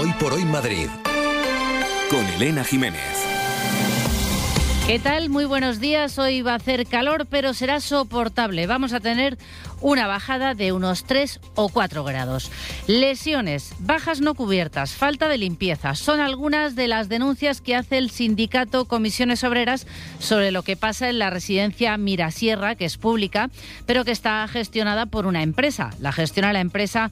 Hoy por Hoy Madrid, con Elena Jiménez. ¿Qué tal? Muy buenos días. Hoy va a hacer calor, pero será soportable. Vamos a tener una bajada de unos 3 o 4 grados. Lesiones, bajas no cubiertas, falta de limpieza. Son algunas de las denuncias que hace el sindicato Comisiones Obreras sobre lo que pasa en la residencia Mirasierra, que es pública, pero que está gestionada por una empresa. La gestiona la empresa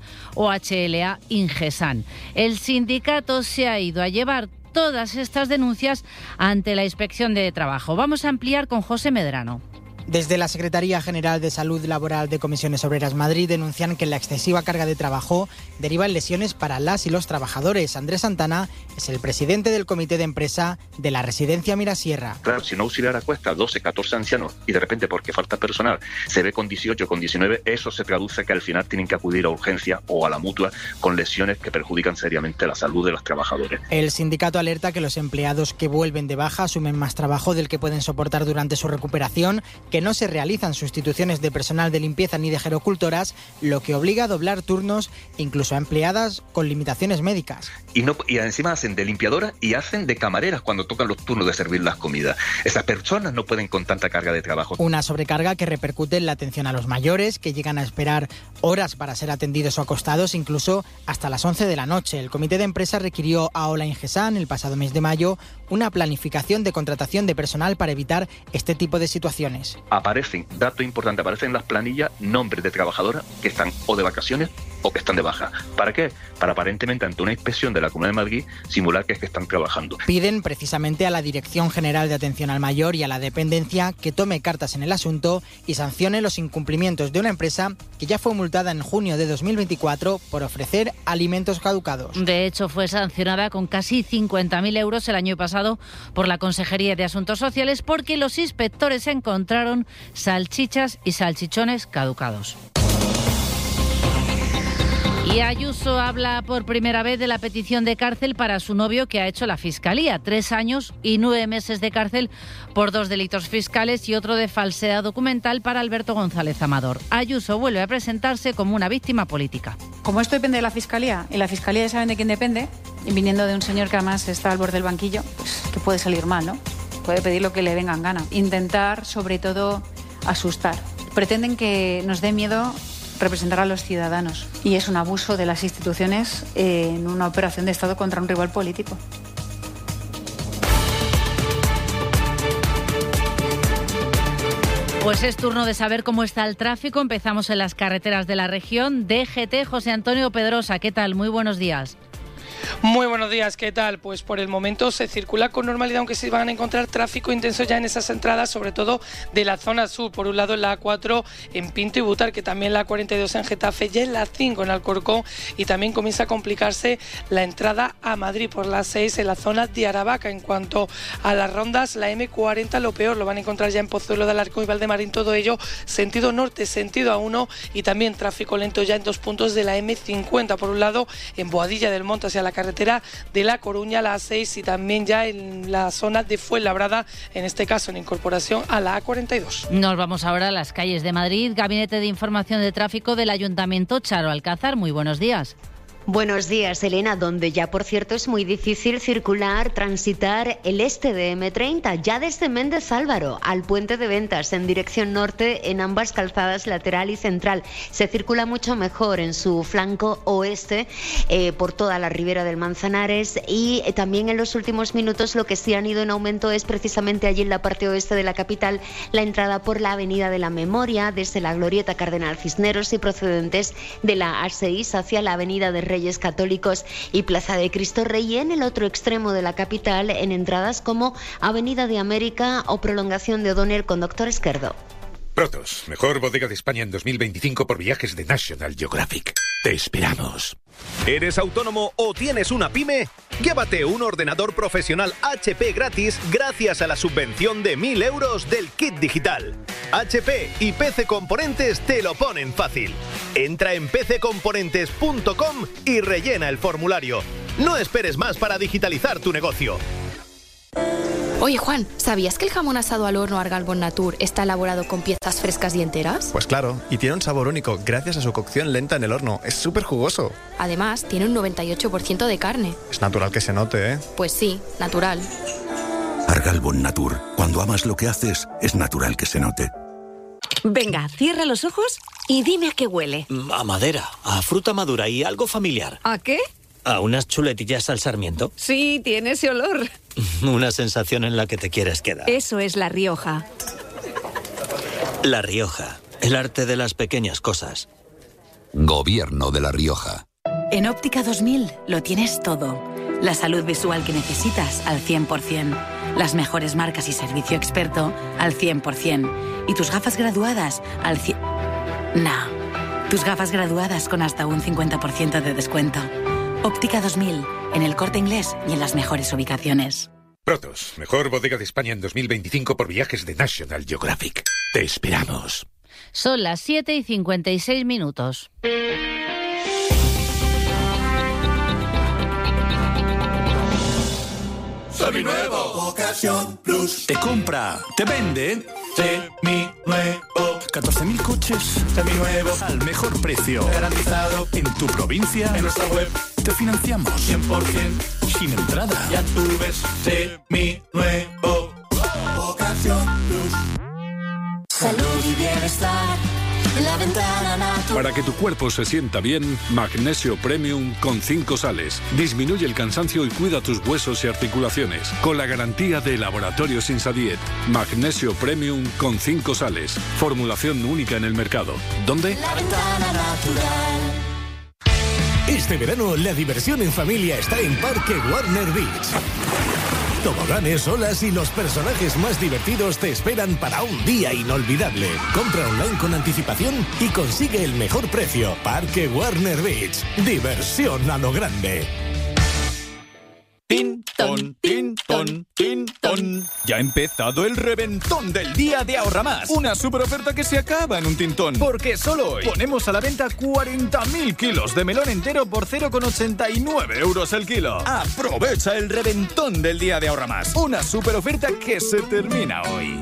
OHLA Ingesan. El sindicato se ha ido a llevar todas estas denuncias ante la Inspección de Trabajo. Vamos a ampliar con José Medrano. Desde la Secretaría General de Salud Laboral de Comisiones Obreras Madrid denuncian que la excesiva carga de trabajo deriva en lesiones para las y los trabajadores. Andrés Santana es el presidente del comité de empresa de la residencia Mirasierra. Claro, si un auxiliar acuesta 12, 14 ancianos y de repente porque falta personal se ve con 18, con 19, eso se traduce que al final tienen que acudir a urgencia o a la mutua con lesiones que perjudican seriamente la salud de los trabajadores. El sindicato alerta que los empleados que vuelven de baja asumen más trabajo del que pueden soportar durante su recuperación, que no se realizan sustituciones de personal de limpieza ni de gerocultoras, lo que obliga a doblar turnos incluso a empleadas con limitaciones médicas. Y encima hacen de limpiadoras y hacen de camareras cuando tocan los turnos de servir las comidas. Esas personas no pueden con tanta carga de trabajo. Una sobrecarga que repercute en la atención a los mayores, que llegan a esperar horas para ser atendidos o acostados, incluso hasta las 11 de la noche. El comité de empresa requirió a OHLA Ingesan el pasado mes de mayo una planificación de contratación de personal para evitar este tipo de situaciones. Aparecen, dato importante, aparecen en las planillas nombres de trabajadoras que están o de vacaciones o que están de baja. ¿Para qué? Para aparentemente ante una inspección de la Comunidad de Madrid simular que es que están trabajando. Piden precisamente a la Dirección General de Atención al Mayor y a la Dependencia que tome cartas en el asunto y sancione los incumplimientos de una empresa que ya fue multada en junio de 2024 por ofrecer alimentos caducados. De hecho, fue sancionada con casi 50.000 euros el año pasado por la Consejería de Asuntos Sociales porque los inspectores encontraron salchichas y salchichones caducados. Y Ayuso habla por primera vez de la petición de cárcel para su novio que ha hecho la Fiscalía. 3 años y 9 meses de cárcel por 2 delitos fiscales y otro de falsedad documental para Alberto González Amador. Ayuso vuelve a presentarse como una víctima política. Como esto depende de la Fiscalía, y la Fiscalía ya saben de quién depende, y viniendo de un señor que además está al borde del banquillo, pues que puede salir mal, ¿no? Puede pedir lo que le venga en gana. Intentar, sobre todo, asustar. Pretenden que nos dé miedo representar a los ciudadanos y es un abuso de las instituciones en una operación de Estado contra un rival político. Pues es turno de saber cómo está el tráfico. Empezamos en las carreteras de la región. DGT, José Antonio Pedrosa, ¿qué tal? Muy buenos días. Muy buenos días, ¿qué tal? Pues por el momento se circula con normalidad, aunque se van a encontrar tráfico intenso ya en esas entradas, sobre todo de la zona sur. Por un lado en la A4 en Pinto y Butar, que también la A42 en Getafe, ya en la 5 en Alcorcón, y también comienza a complicarse la entrada a Madrid por la 6 en la zona de Aravaca. En cuanto a las rondas, la M40 lo peor, lo van a encontrar ya en Pozuelo de Alarcón y Valdemarín, todo ello sentido norte, sentido A1, y también tráfico lento ya en 2 puntos de la M50. Por un lado en Boadilla del Monte hacia la carretera de La Coruña, la A6, y también ya en la zona de Fuenlabrada, en este caso en incorporación a la A42. Nos vamos ahora a las calles de Madrid. Gabinete de Información de Tráfico del Ayuntamiento, Charo Alcázar, muy buenos días. Buenos días, Elena, donde ya por cierto es muy difícil circular, transitar el este de M30, ya desde Méndez Álvaro al Puente de Ventas en dirección norte en ambas calzadas lateral y central. Se circula mucho mejor en su flanco oeste por toda la ribera del Manzanares, y también en los últimos minutos lo que sí han ido en aumento es precisamente allí en la parte oeste de la capital, la entrada por la Avenida de la Memoria desde la Glorieta Cardenal Cisneros y procedentes de la A6 hacia la Avenida de Reyes Católicos y Plaza de Cristo Rey, y en el otro extremo de la capital en entradas como Avenida de América o prolongación de O'Donnell con Doctor Esquerdo. Protos, mejor bodega de España en 2025 por viajes de National Geographic. Te esperamos. ¿Eres autónomo o tienes una pyme? Llévate un ordenador profesional HP gratis gracias a la subvención de 1.000 euros del kit digital. HP y PC Componentes te lo ponen fácil. Entra en pccomponentes.com y rellena el formulario. No esperes más para digitalizar tu negocio. Oye, Juan, ¿sabías que el jamón asado al horno Argal Bon Natur está elaborado con piezas frescas y enteras? Pues claro, y tiene un sabor único gracias a su cocción lenta en el horno. Es súper jugoso. Además, tiene un 98% de carne. Es natural que se note, ¿eh? Pues sí, natural. Argal Bon Natur. Cuando amas lo que haces, es natural que se note. Venga, cierra los ojos y dime a qué huele. A madera, a fruta madura y algo familiar. ¿A qué? ¿A unas chuletillas al sarmiento? Sí, tiene ese olor. Una sensación en la que te quieres quedar. Eso es La Rioja. La Rioja, el arte de las pequeñas cosas. Gobierno de La Rioja. En Óptica 2000 lo tienes todo. La salud visual que necesitas al 100%. Las mejores marcas y servicio experto al 100%. Y tus gafas graduadas al 100%. No, tus gafas graduadas con hasta un 50% de descuento. Óptica 2000, en El Corte Inglés y en las mejores ubicaciones. Protos, mejor bodega de España en 2025 por viajes de National Geographic. Te esperamos. Son las 7:56. Seminuevo. Ocasión Plus. Te compra, te vende. Seminuevo. 14.000 coches seminuevos al mejor precio. Garantizado en tu provincia. En nuestra web te financiamos 100%. Sin entrada. Ya tú ves. Seminuevo. Ocasión Plus. Salud y bienestar. La Ventana Natur. Para que tu cuerpo se sienta bien, Magnesio Premium con 5 sales. Disminuye el cansancio y cuida tus huesos y articulaciones. Con la garantía de Laboratorios Insadiet. Magnesio Premium con 5 sales. Formulación única en el mercado. ¿Dónde? La Ventana Natural. Este verano la diversión en familia está en Parque Warner Beach. Toboganes, olas y los personajes más divertidos te esperan para un día inolvidable. Compra online con anticipación y consigue el mejor precio. Parque Warner Beach. Diversión a lo grande. Tintón, tintón, tintón. Ya ha empezado el reventón del día de Ahorra Más. Una super oferta que se acaba en un tintón. Porque solo hoy ponemos a la venta 40.000 kilos de melón entero por 0,89 euros el kilo. Aprovecha el reventón del día de Ahorra Más. Una super oferta que se termina hoy.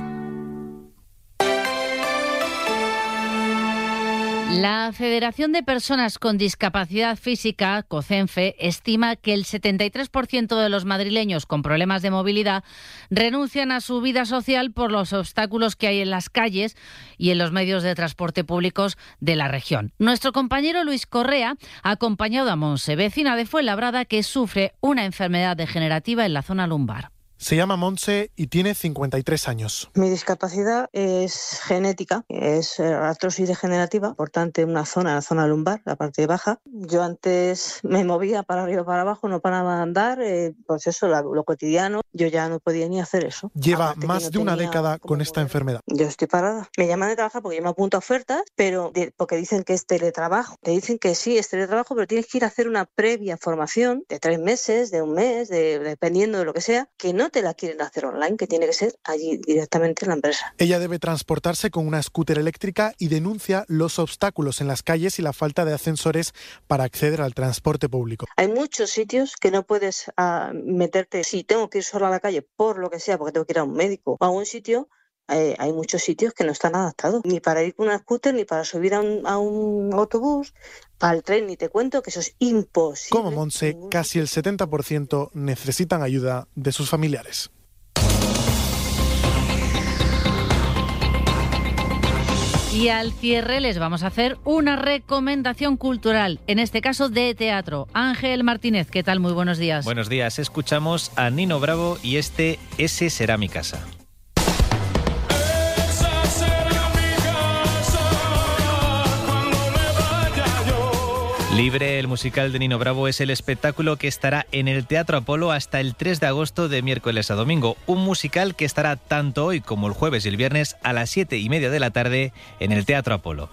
La Federación de Personas con Discapacidad Física, COCENFE, estima que el 73% de los madrileños con problemas de movilidad renuncian a su vida social por los obstáculos que hay en las calles y en los medios de transporte públicos de la región. Nuestro compañero Luis Correa ha acompañado a Monse, vecina de Fuenlabrada, que sufre una enfermedad degenerativa en la zona lumbar. Se llama Monse y tiene 53 años. Mi discapacidad es genética, es artrosis degenerativa, por tanto la zona lumbar, la parte baja. Yo antes me movía para arriba y para abajo, no paraba de andar, pues eso, lo cotidiano. Yo ya no podía ni hacer eso. Lleva más de una década con esta enfermedad. Yo estoy parada. Me llaman de trabajar porque yo me apunto a ofertas, pero porque dicen que es teletrabajo. Te dicen que sí, es teletrabajo, pero tienes que ir a hacer una previa formación de 3 meses, de 1 mes, dependiendo de lo que sea, que no te la quieren hacer online, que tiene que ser allí directamente en la empresa. Ella debe transportarse con una scooter eléctrica y denuncia los obstáculos en las calles y la falta de ascensores para acceder al transporte público. Hay muchos sitios que no puedes meterte, si tengo que ir sola a la calle por lo que sea, porque tengo que ir a un médico o a un sitio. Hay muchos sitios que no están adaptados, ni para ir con una scooter, ni para subir a un autobús, para el tren, ni te cuento que eso es imposible. Como Monse, casi el 70% necesitan ayuda de sus familiares. Y al cierre les vamos a hacer una recomendación cultural, en este caso de teatro. Ángel Martínez, ¿qué tal? Muy buenos días. Buenos días, escuchamos a Nino Bravo y Ese será mi casa. Libre, el musical de Nino Bravo, es el espectáculo que estará en el Teatro Apolo hasta el 3 de agosto de miércoles a domingo. Un musical que estará tanto hoy como el jueves y el viernes a las 7:30 de la tarde en el Teatro Apolo.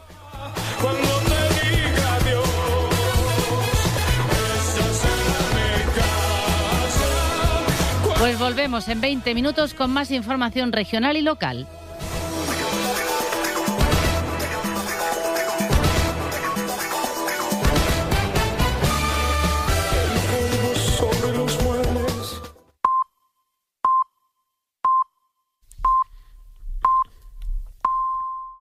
Pues volvemos en 20 minutos con más información regional y local.